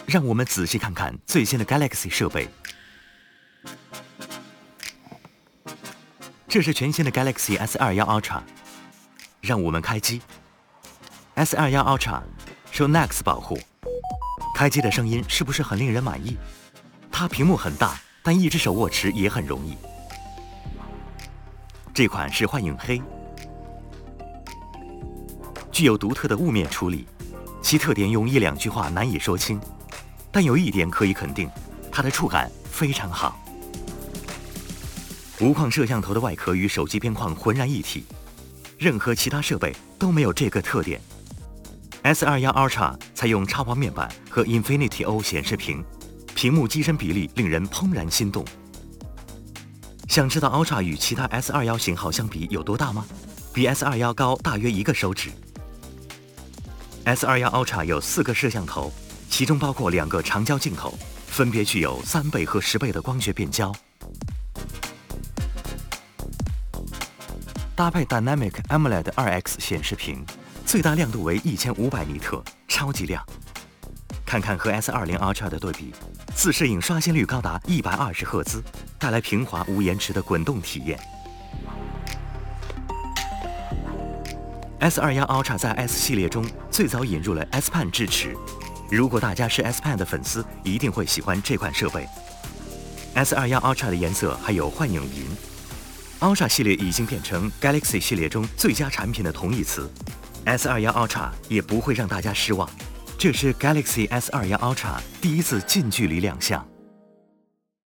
让我们仔细看看最新的 Galaxy 设备。这是全新的 Galaxy S21 Ultra， 让我们开机。S21 Ultra 受 NACS 保护，开机的声音是不是很令人满意？它屏幕很大，但一只手握持也很容易。这款是幻影黑，具有独特的雾面处理，其特点用一两句话难以说清。但有一点可以肯定，它的触感非常好。无框摄像头的外壳与手机边框浑然一体，任何其他设备都没有这个特点。S21 Ultra 采用超薄面板和 Infinity O 显示屏，屏幕机身比例令人怦然心动。想知道 Ultra 与其他 S21 型号相比有多大吗？比 S21 高大约1个手指。S21 Ultra 有4个摄像头，其中包括2个长焦镜头，分别具有3倍和10倍的光学变焦。搭配 Dynamic AMOLED 2X 显示屏，最大亮度为1500尼特，超级亮。看看和 S20 Ultra 的对比，自适应刷新率高达120赫兹，带来平滑无延迟的滚动体验。S21 Ultra 在 S 系列中最早引入了 S Pen 支持，如果大家是 S Pen 的粉丝，一定会喜欢这款设备。S21 Ultra 的颜色还有幻影银。Ultra 系列已经变成 Galaxy 系列中最佳产品的同义词， S21 Ultra 也不会让大家失望。这是 Galaxy S21 Ultra 第一次近距离亮相。